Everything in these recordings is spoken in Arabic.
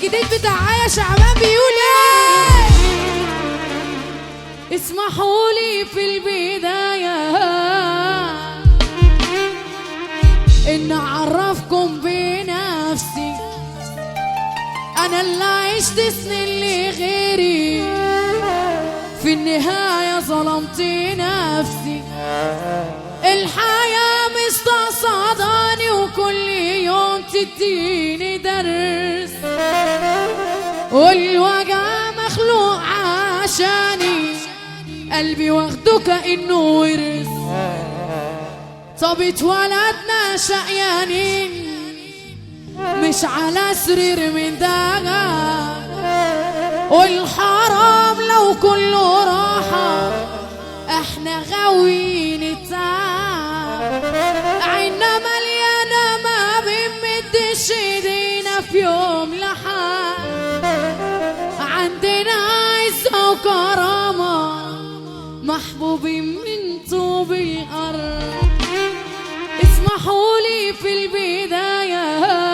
الجديد بتاع عيا شعبان بيقول ايه؟ اسمحوا لي في البداية ان اعرفكم بنفسي، انا اللي عشت سنين لغيري، في النهاية ظلمت نفسي. الحياة مستقصداني وكل يوم تديني درس، والوجع مخلوق عشاني، قلبي واخده كأنه ورث. طب اتولدنا شقيانين مش على سرير من دجا، والحرام لو كله راحة احنا غاويين التعب. عنا مليانة ما بنمدش ايدينا في يوم لحد، عندنا عزة وكرامة محبوبين من طوب الأرض. اسمحوا لي في البداية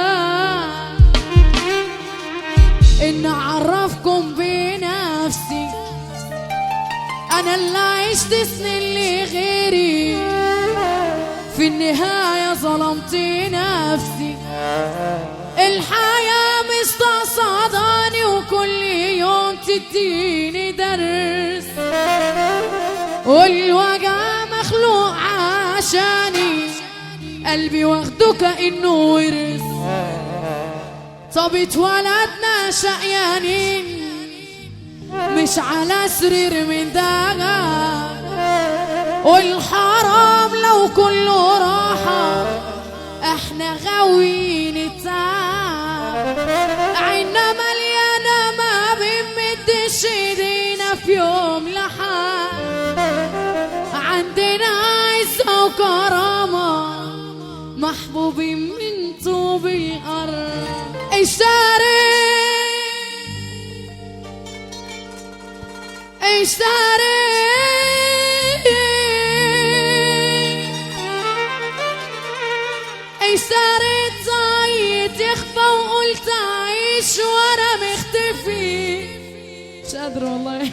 ان اعرفكم بنفسي، انا اللي عشت سنين لغيري، في النهاية ظلمت نفسي. الحياة مستقصداني وكل يوم تديني درس، والوجع مخلوق عشاني، قلبي واخده كأنه ورث. طب اتولدنا شقيانين مش على سرير من دجا، والحرام لو كله راحة احنا غاويين التعب. عنا مليانة ما بنمدش ايدينا في يوم لحد، عندنا عزة وكرامة محبوبين من طوب الأرض. اشتريت زايد يخفى وقلت اعيش وانا مختفي، مش قادر والله.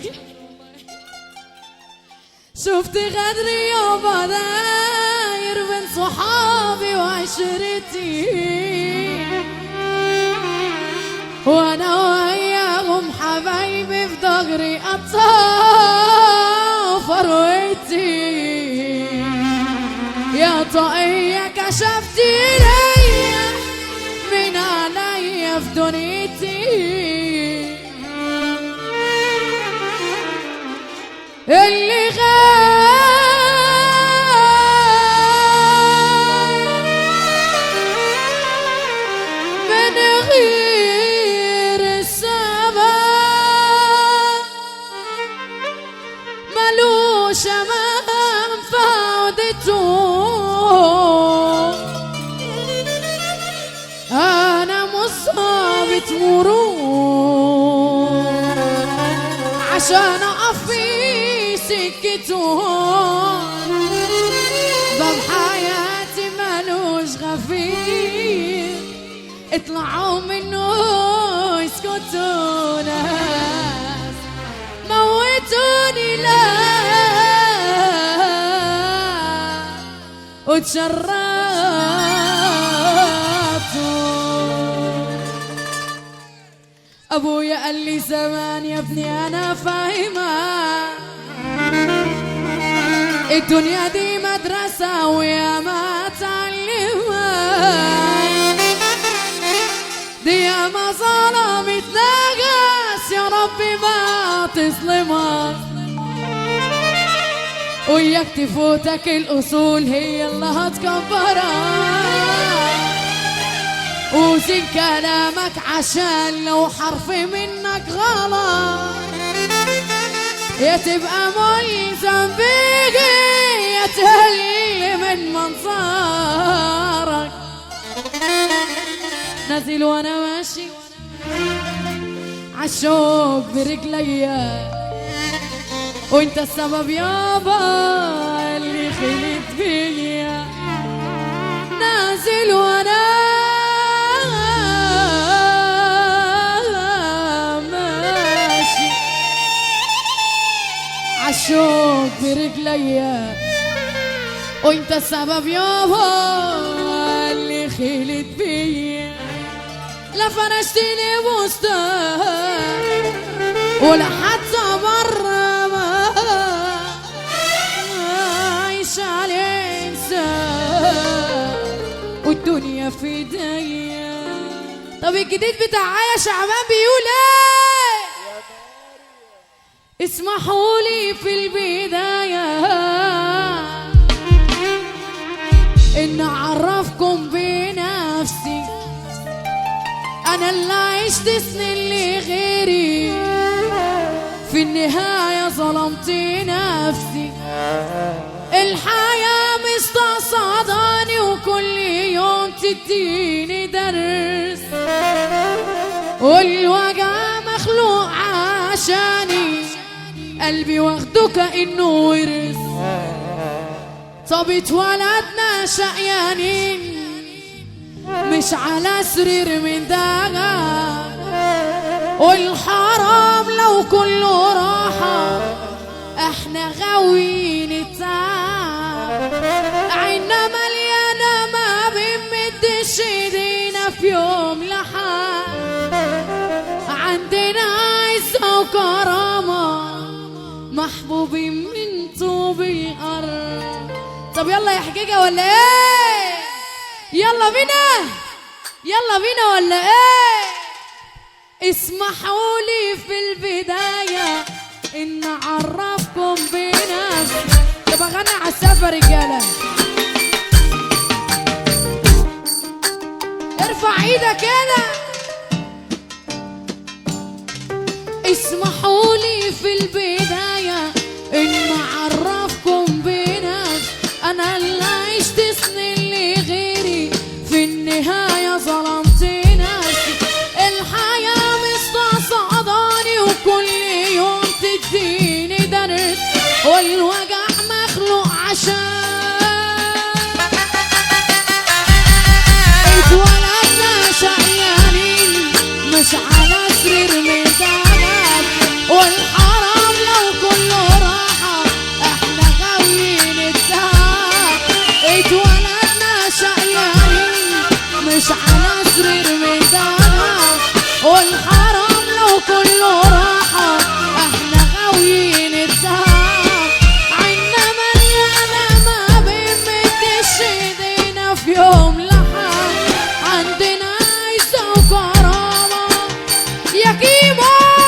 شفت غدري يابا داير بين صحابي وعشرتي، وانا وياهم حبايبي في ضهري قطعوا فروتي. يا طاقية كشفتي ليا من عليا في دنيتي، اللي من غير السبب ملوش أمان فعودته. أنا مصابة مرور عشان أقف في سكته، ضل حياتي ملوش غفير، اطلعوا منه اسكتوا ناس موتوني لا وتشربتوا. ابويا قال لي زمان يا ابني انا فاهمه، الدنيا دي مدرسة ويا ما تعلمها، دي يا ما ظلمت ناس يا ربي ما تظلمها. وياك تفوتك الأصول هي اللي هتكبرها، وزين كلامك عشان لو حرف منك غلط يا تبقى ملزم بيجي يا تهل من منظرك. نازل وانا ماشي عالشوق برجليا، وانت السبب يابا اللي خلت بيا. نازل وانا برجليا، وانت السبب يابا اللي خلت بيا. لا فرشتني بستان ولا حتى برا ما عايش على انسان والدنيا في ايديا. طب الجديد بتاع عيا شعبان بيقول ايه؟ اسمحوا لي في البداية ان اعرفكم بنفسي، انا اللي عشت سنين لغيري، في النهاية ظلمت نفسي. الحياة مستصعداني وكل يوم تديني درس، والوجع مخلوق عشاني، قلبي واخده كأنه ورث. طب اتولدنا شقيانين مش على سرير من دغا، والحرام لو كله راحة احنا غاويين التعب. عنا مليانة ما بنمدش ايدينا في يوم لحد، عندنا عزة وكرامة محبوبين من طوب الأرض. طب يلا يا حجيجة ولا ايه؟ يلا بينا يلا بينا ولا ايه؟ اسمحوا لي في البداية ان اعرفكم بنفسي. طب اغني على السفر رجالة، ارفع ايدك كده. اسمحوا لي في البداية ان اعرفكم بنفسي، انا اللي عشت سنين لغيري، في النهاية ظلمت نفسي. الحياة مستصعداني وكل يوم تديني درس، والوجع مخلوق عشان اتولدنا شقيانين مش على سرير مدرب، والحرام لو كله راحة احنا غاويين التعب. اتولدنا شقيانين مش على سرير مدرب، والحرام لو كله راحة احنا غاويين التعب. عنا مليانة ما بنمدش ايدينا في يوم لحد، عندنا عزة وكرامة يا كيمو.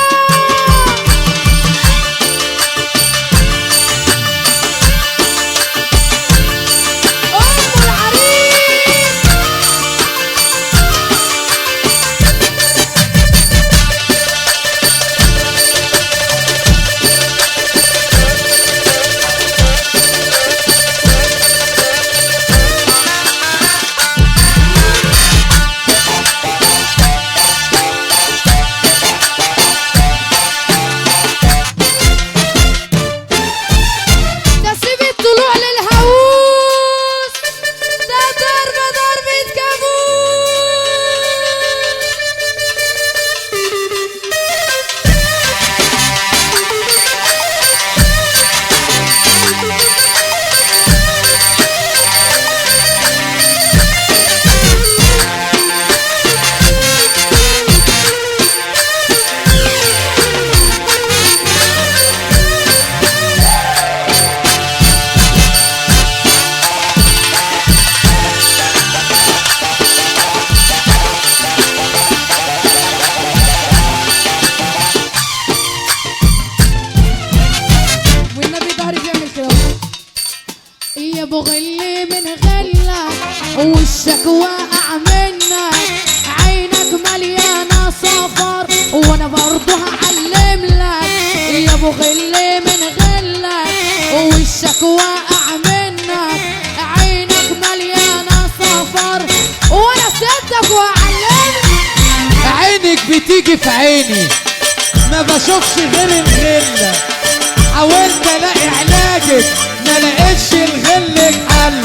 بغلي من غلك وشك واقع منك، عينك مليانة صفر وانا برضو هعلم لك. يا ابو غلي من غلك وشك واقع منك، عينك مليانة صفر وانا سبتك وهعلمك. عينك بتيجي في عيني ما بشوفش غير الغلة، حاولت الاقي علاجك ما لقيتش الغلك حل.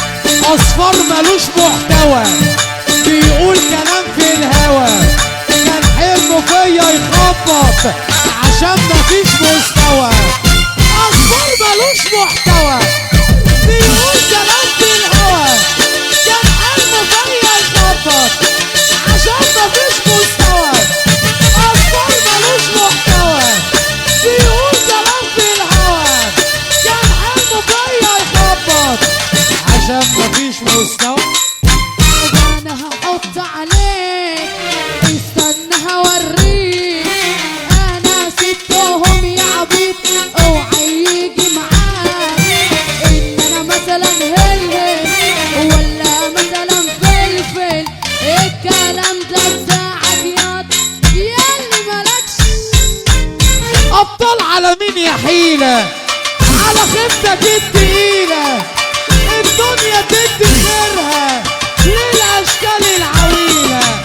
اصفر ملوش محتوى بيقول كلام في الهوا، كان حلمه فيا يخبط عشان مفيش مستوى. اصفر ملوش ملوش محتوى بيقول كلام في الهوا كان حلمه فيا يخبط عشان مفيش مستوى أطفال ملوش محتوى بيقول كلام في الهوا كان حلمه فيا يخبط عشان مفيش مستوى. انا هحط عليك استنى هوريك انا سبتهم يا عبيط اوعى يجي معاك ان انا مثلا هلهل ولا مثلا فلفل الكلام ده بتاعك ياللي مالكش. أبطال على مين يا حيلة على خفتك التقيلة الدنيا تدي خيرها للأشكال العويلة